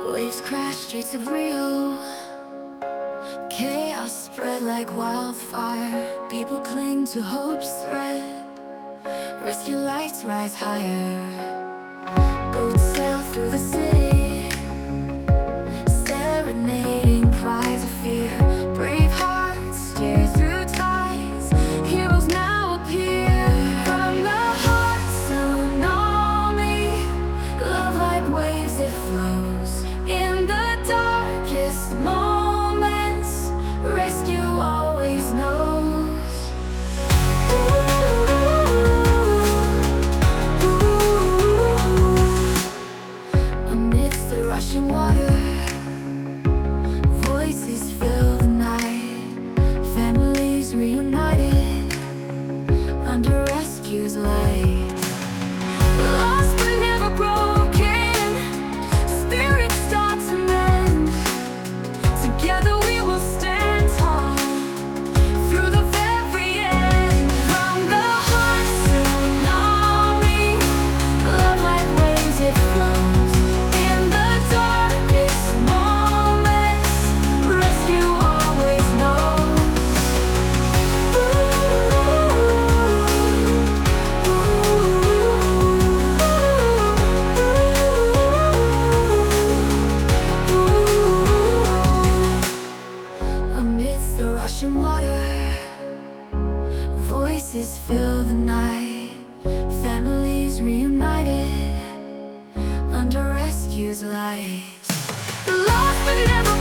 Waves crash streets of Rio. Chaos spread like wildfire. People cling to hope's thread. Rescue lights rise higher. Boats sail through the city, serenading cries of fear. Brave hearts steer through tides. Heroes now appear. From the hearts tsunami, love like waves it flows. In the darkest moments, rescue always knows. Amidst the rushing water, voices fill the night. Families reunited under rescue's light. Lost but never broken, spirits start to mend. Together we will stand tall through the very end. From the heart tsunami, love like waves it flows. In the darkest moments, rescue always knows. Amidst the rushing water, voices fill the night. Families reunited under rescue's light. Lost but never